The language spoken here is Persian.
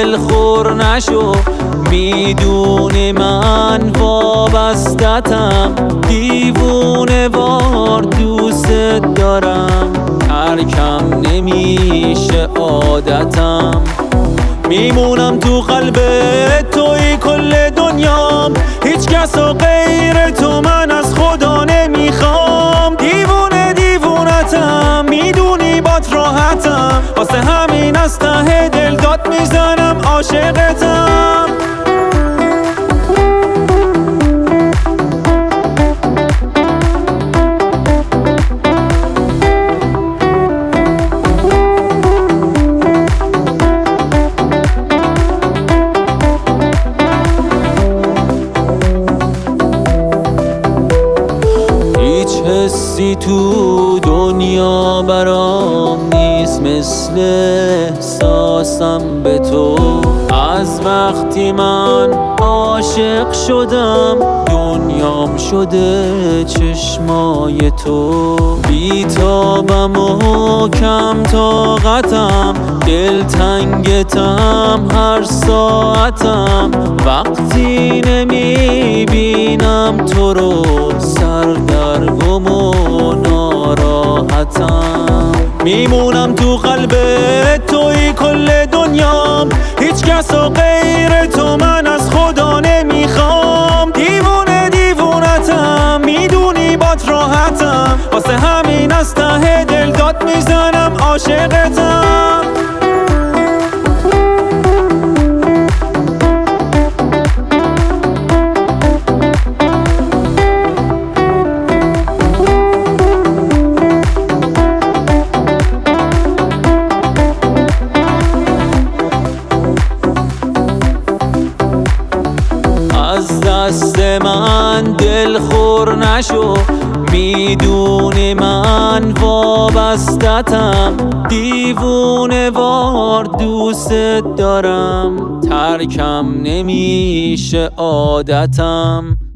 دل خور نشو، میدونی من وابستتم، دیوونه وار دوست دارم، ترکم نمیشه عادتم، میمونم تو قلب توی کل دنیام، هیچ کس و غیر تو من از خدا نمیخوام، دیوونتم میدونی بات راحتم، واسه همین از ته دل داد میزنم عاشقتم. حسی تو دنیا برام نیست مثل احساسم به تو، از وقتی من عاشق شدم دنیام شده چشمای تو، بیتابم و کم طاقتم، دلتنگتم هر ساعتم، وقتی نمیبینم تو رو سردرگم و ناراحتم، میمونم تو قلب توی کل دنیام، هیچ کس و غیر تو من از خدا نمیخوام، دیوونتم میدونی بات راحتم، واسه همین از ته دل داد میزنم عاشقتم. از دست من دل خور نشو، میدونی من وابستتم، دیوونه وار دوست دارم، ترکم نمیشه عادتم.